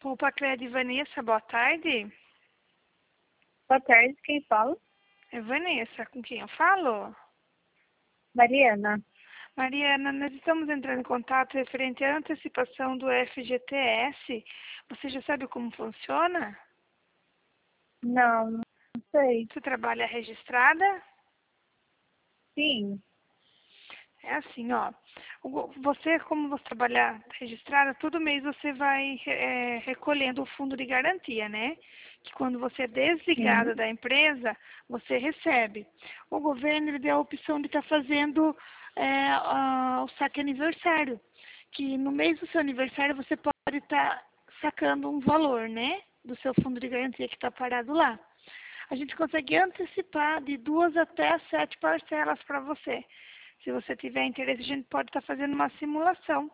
Desculpa, Cléia e Vanessa, boa tarde. Boa tarde, quem fala? É Vanessa, com quem eu falo? Mariana. Mariana, nós estamos entrando em contato referente à antecipação do FGTS. Você já sabe como funciona? Não sei. Você trabalha registrada? Sim. É assim, ó. Você, como você trabalha registrada, todo mês você vai recolhendo o fundo de garantia, né? Que quando você é desligada Sim. da empresa, você recebe. O governo ele deu a opção de estar fazendo o saque aniversário. Que no mês do seu aniversário você pode estar sacando um valor, né? Do seu fundo de garantia que está parado lá. A gente consegue antecipar de 2 até 7 parcelas para você. Se você tiver interesse, a gente pode estar fazendo uma simulação.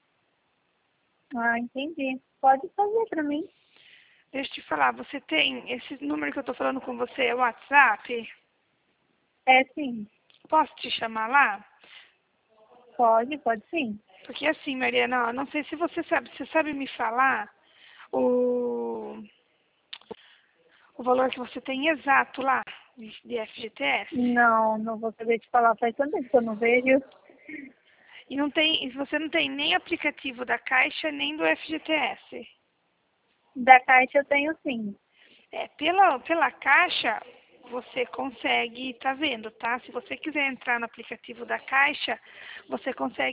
Ah, entendi. Pode fazer para mim? Deixa eu te falar, você tem esse número que eu estou falando com você, é o WhatsApp? É, sim. Posso te chamar lá? Pode sim. Porque assim, Mariana, ó, não sei se você sabe me falar o, o valor que você tem exato lá de FGTS? Não vou saber te falar. Faz tanto tempo que eu não vejo. E não tem, e você não tem nem aplicativo da Caixa, nem do FGTS. Da Caixa eu tenho sim. Pela Caixa, você consegue, tá vendo, tá? Se você quiser entrar no aplicativo da Caixa, você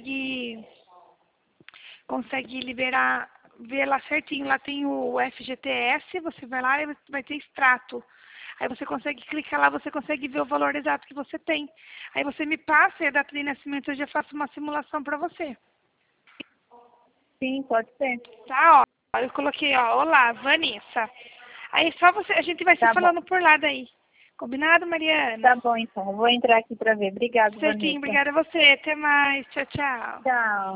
consegue liberar, ver lá certinho. Lá tem o FGTS, você vai lá e vai ter extrato. Aí você consegue clicar lá, você consegue ver o valor exato que você tem. Aí você me passa e a data de nascimento, eu já faço uma simulação para você. Sim, pode ser. Tá, ó. Eu coloquei, ó, olá, Vanessa. Aí só você, a gente vai se Tá bom. falando por lá daí. Combinado, Mariana? Tá bom, então. Vou entrar aqui para ver. Obrigada, Certinho, Vanessa. obrigada a você. Até mais. Tchau, tchau. Tchau.